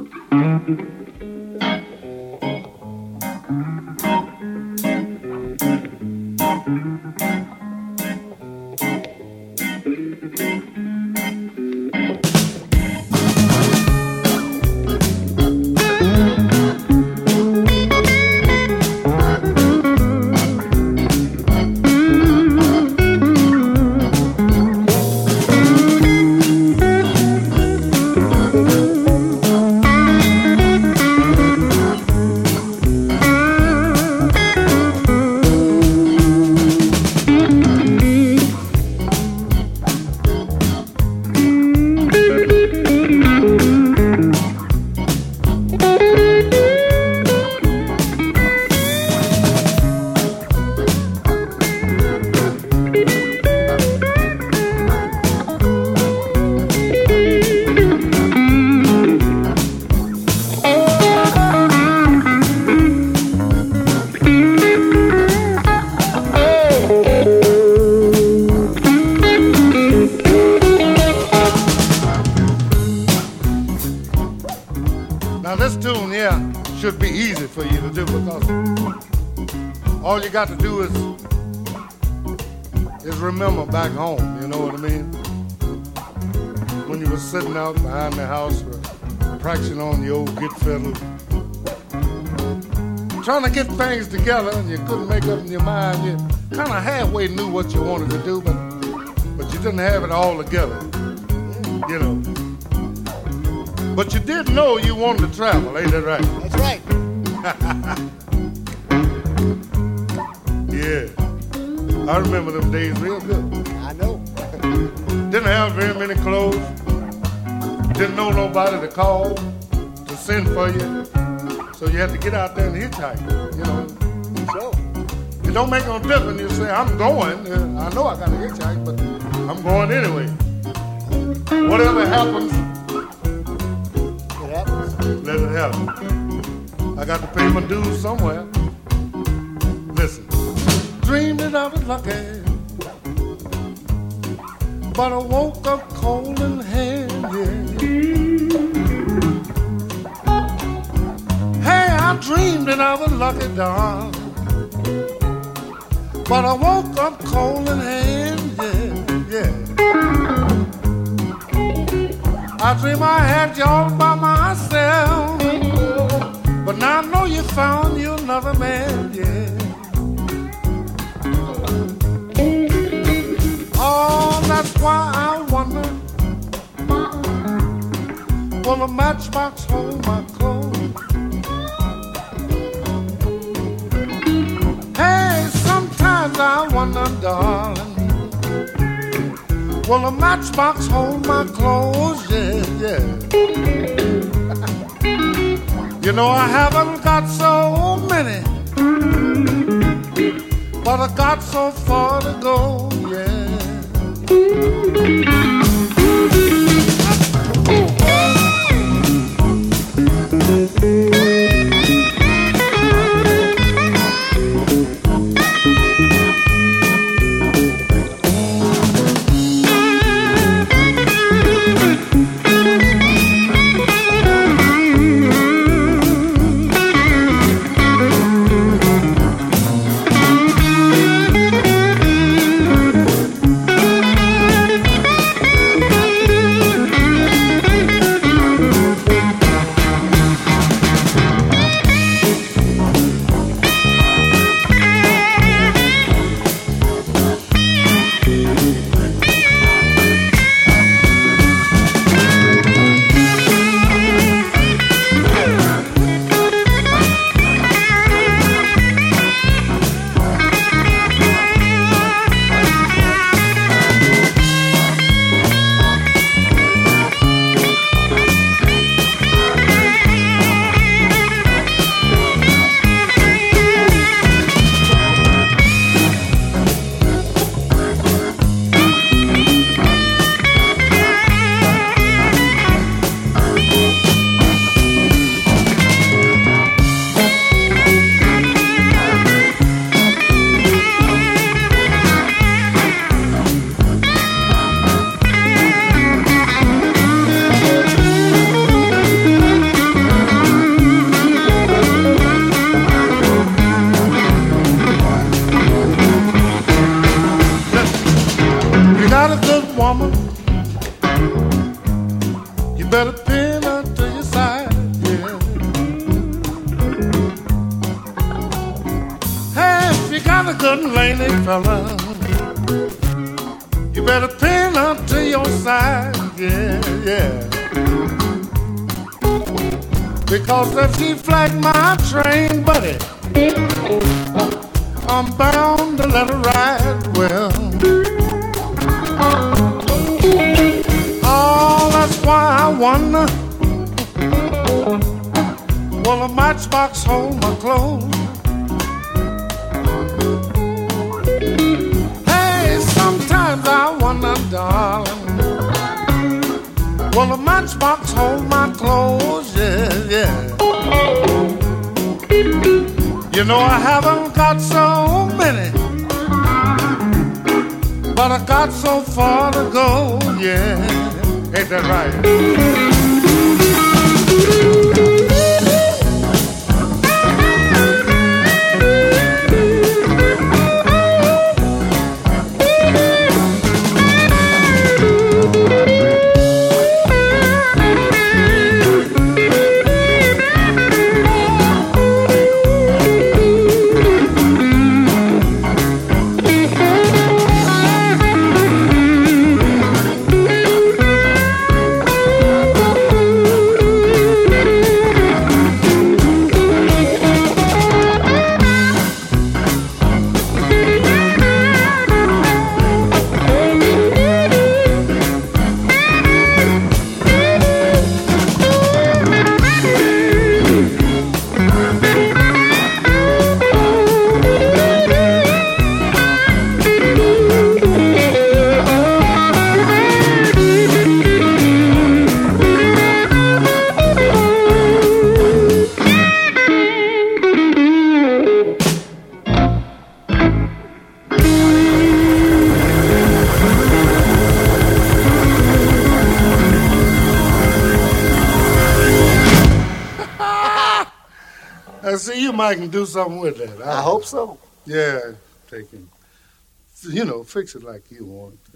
Now this tune here should be easy for you to do because all you got to do is remember back home, you know what I mean? When you were sitting out behind the house practicing on the old git fiddle, trying to get things together and you couldn't make up in your mind. You kind of halfway knew what you wanted to do, but you didn't have it all together, you know. But you did know you wanted to travel, ain't that right? That's right. Yeah. I remember them days real good. I know. Didn't have very many clothes. Didn't know nobody to call, to send for you. So you had to get out there and hitchhike, you know. So? It don't make no difference. You say, I'm going. I know I got to hitchhike, but I'm going anyway. Whatever happens, let it happen. I got to pay my dues somewhere. Listen. Dreamed that I was lucky, but I woke up cold in hand, yeah. Hey, I dreamed that I was lucky, darling, but I woke up cold in hand, yeah, yeah. I dream I had you all by myself, but now I know you found you another man, yeah. Oh, that's why I wonder, will a matchbox hold my clothes? Hey, sometimes I wonder, darling, will a matchbox hold my clothes? Yeah, yeah. You know I haven't got so many, but I got so far to go, yeah. a good lady fella, you better pin her to your side, yeah, yeah. Because if she flag my train, buddy, I'm bound to let her ride well. Oh, that's why I wonder, will a matchbox hold my clothes? Hey, sometimes I wonder, darling, will a matchbox hold my clothes? Yeah, yeah. You know I haven't got so many, but I got so far to go, yeah. Ain't that right? I see you might can do something with that. I hope so. Yeah, take him. You know, fix it like you want it